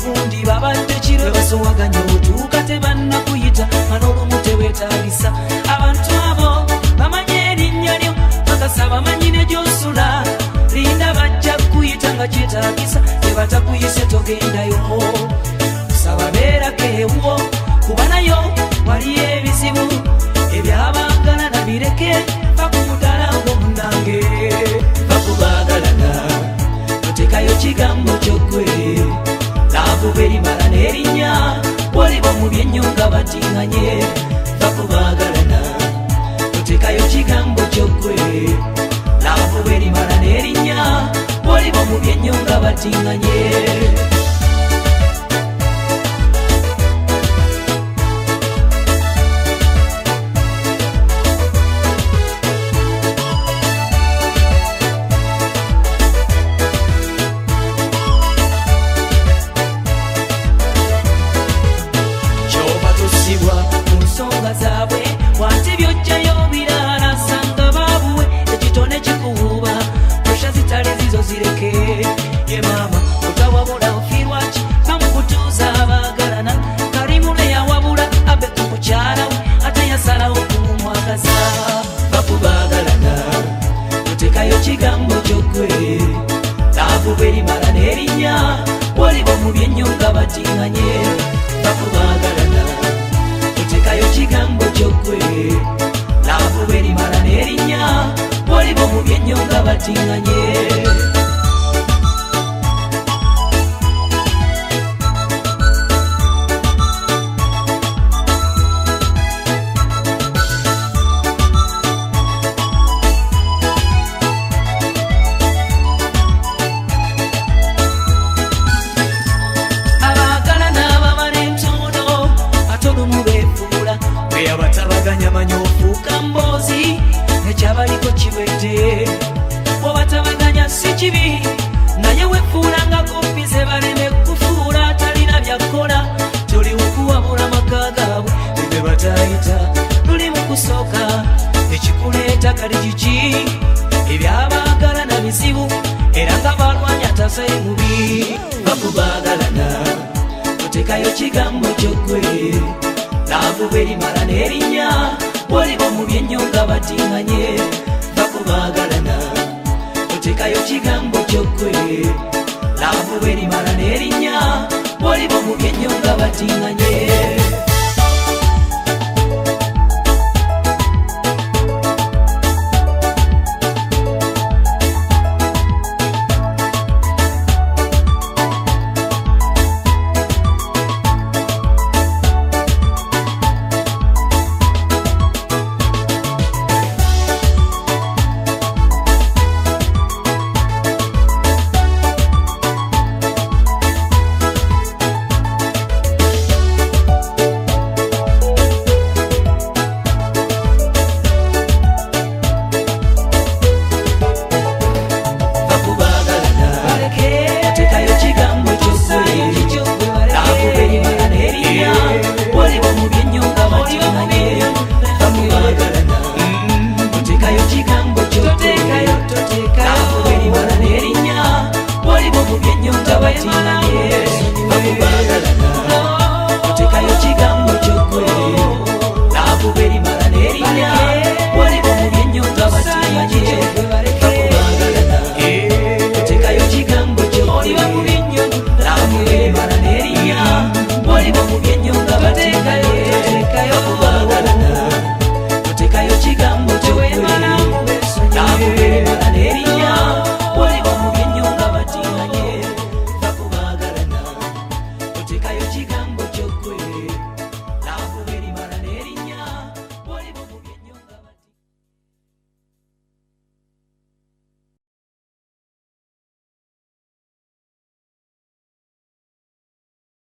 obundi babadde kiro basowaganya otuuka tebannakuyita nga n'olumu teweetaagisa abantu abo bamanyi erinnya lyo bakasa bamanyi ne gy'osula linda bajja kuyita nga kyetaagisa tebatakuyise togendayo saba beerako ewo kuba nayo waliyo ebizibu ebyabagala nabireke bakumuddala ng'omunange bakubaagalana totekayo kigambo ky'oggwe laavu berimala n'erinnya bwoliba mu byennyo nga batinganye bakubaagalana totekayo kigambo ky'oggwe laavu berimala n'erinnya bwoliba mu byennyo nga batinganye kigambo ky'oggwe laavu berimala n'erinnya bwoliba mu byennyo nga batinganye bakubaagalana otekayo kigambo ky'oggwe laavu berimala n'erinnya bwoliba mu byennyo nga batinganye abatabaganya ofuuka mboozi nekyabaliko kiwedde bwobatabaganya si kibi naye wefuulangako bize baleme kufuula talina byakola toli okuwabula maka gaabwe bebe batayita luli mu kusooka ekikuleeta kali kiki ebyabaagala na bizibu era nga balwanya tasaye mubi bakubaagalana otekayo kigambo ky'oggwe laavu berimala n'erinnya bwoliba mu byennyo nga batinganye bakubaagalana otekayo kigambo ky'oggwe laavu berimala n'erinnya bwoliba mu byennyo nga batinganye Bakubaagalana